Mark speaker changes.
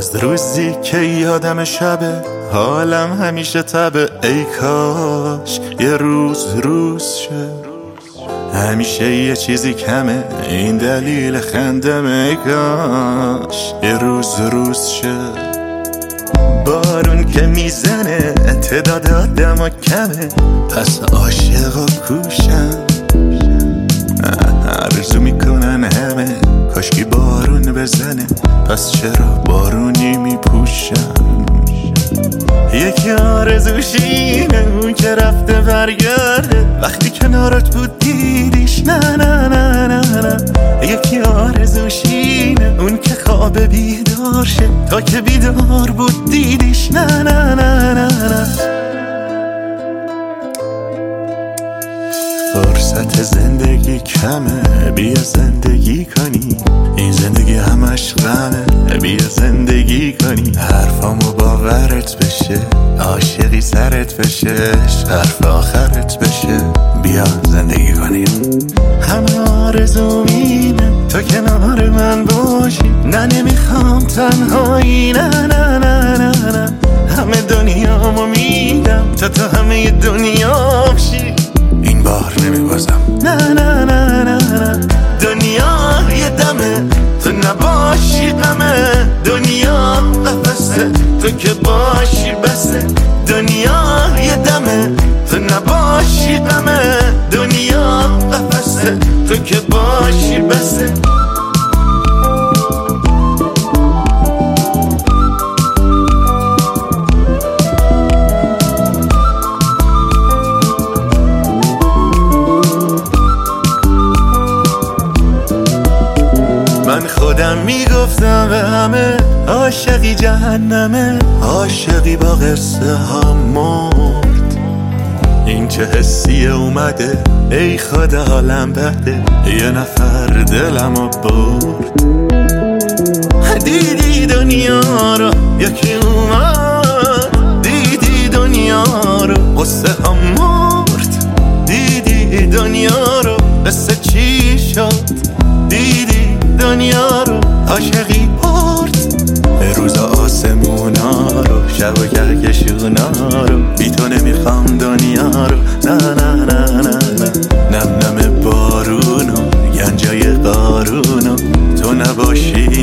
Speaker 1: از روزی که یادم شبه حالم همیشه تبه. ای کاش یه روز شه، همیشه یه چیزی کمه، این دلیل خندمه. ای کاش یه روز شه. بارون که میزنه تعداد آدم کمه، پس عاشقا کوشن. آرزو میکنن همه کاشکی بارون بزنه، پس چرا بارونی میپوشن. یکی آرزوشینه اون که رفته برگرده، وقتی کنارت بود دیدیش نه نه نه نه نه. یکی آرزوشینه اون که خواب بیدار شه، تا که بیدار بود دیدیش نه نه نه نه نه. فرصت زندگی کمه، بیا زندگی کنی، این زندگی همش غمه. بیا زندگی کنی، حرفامو باورت بشه، عاشقی سرت بشه، حرف آخرت بشه. بیا زندگی کنی. همه آرزو مینه تو کنار من باشی، نه نمیخوام تنهایی، نه نه نه نه نه. همه دنیامو میدم تا همه دنیا بشی، این بار نمیبازم، نه نه نه نه نه. دنیا یه دمه تو نباشی غمه، دنیا قفسه تو که باشی بسه. دنیا یه دمه تو نباشی غمه، دنیا قفسه تو که باشی بسه. من خودم میگفتم به همه عاشقی جهنمه، عاشقی با قصه ها مرد. این چه حسیه اومده ای خدا حالم بده، یه نفر دلمو برد. دیدی دنیا رو یکی اومد، دیدی دنیا رو قصه ها مرد. دیدی دنیا رو قصه چی شد، دیدی دنیا رو عاشقی برد. روز آسمونا رو شب و کهکشونا رو، بی تو نمیخوام دنیا رو، نه نه نه نه نه. نم نم بارونو گنجای قارونو، تو نباشی